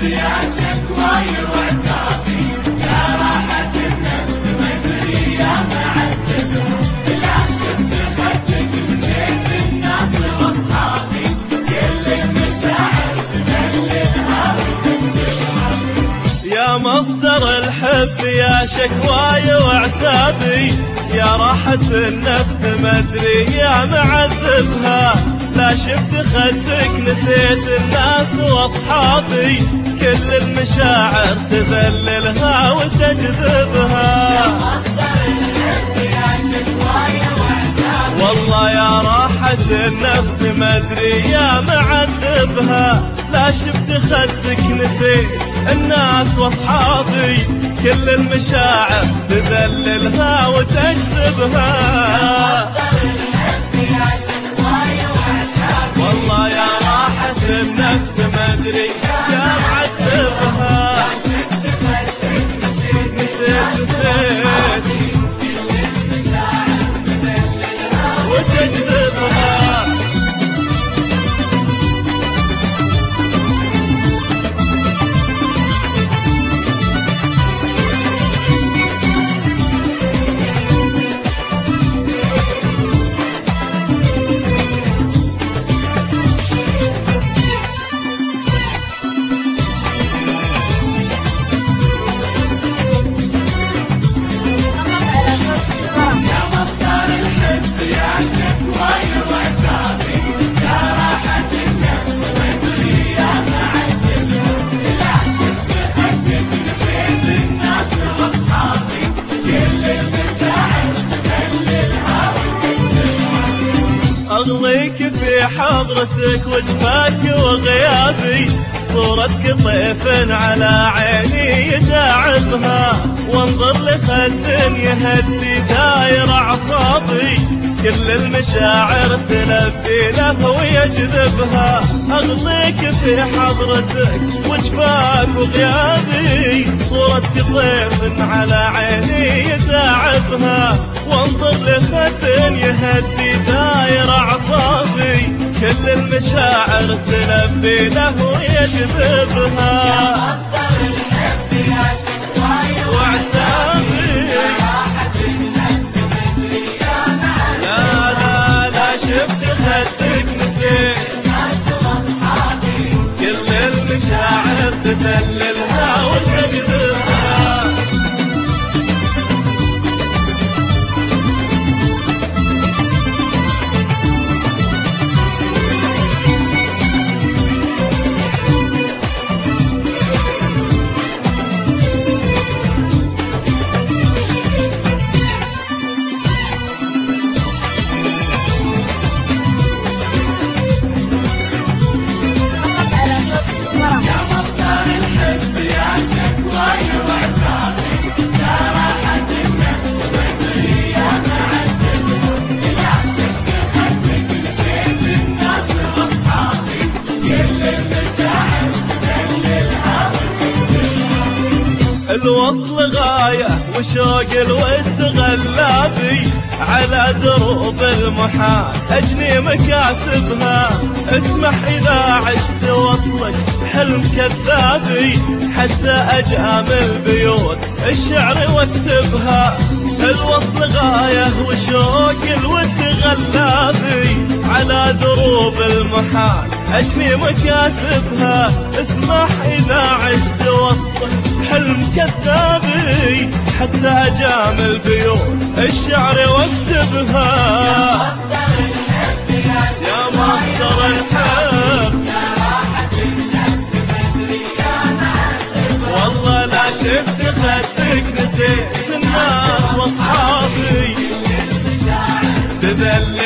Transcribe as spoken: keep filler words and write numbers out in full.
يا شكواي وعتابي يا راحة النفس مدري يا معذبها لا شفت خدك نسيت الناس واصحابي كل المشاعر تدللها وتكتبها يا مصدر الحب يا شكواي وعتابي يا راحة النفس مدري يا معذبها لا شفت خدك نسيت الناس واصحابي كل المشاعر تذللها وتجذبها يا مصدر الحب يا شكواي وعتابي والله يا راحة النفس مدري يا معذبها لا شفت خدك نسيت الناس واصحابي كل المشاعر تذللها وتجذبها والله يا راحة النفس مدري يا معذبها نسيت نسيت وتجذبها أغليك في حضرتك وجفاك وغيابي صورتك طيف على عيني يداعبها وانظر لخد يهدي داير أعصابي كل المشاعر تلبي له ويجذبها أغليك في حضرتك وجفاك وغيابي صورتك طيف على عيني يداعبها وانظر لخد يهدي داير أعصابي كل المشاعر تلبي له ويجذبها يا مصدر الحب يا شكواي وعتابي يا راحة النفس مدري يا معذبها لا لا لا شفت خدك نسيت الناس واصحابي كل المشاعر تذللها وتجذبها الوصل غاية وشوق الود غلابي على دروب المحال أجني مكاسبها اسمح إذا عشت وصلك حلم كذابي حتى أجامل بيوت الشعر واكتبها الوصل غاية وشوق الود غلابي على دروب المحال أجني مكاسبها اسمح إذا عشت وصلك حلم كذابي حتى أجامل بيوت الشعر واكتبها يا مصدر الحب يا مصدر الحب يا راحة النفس مدري يا معذبها والله لا شفت خدك نسيت الناس واصحابي كل المشاعر تذلل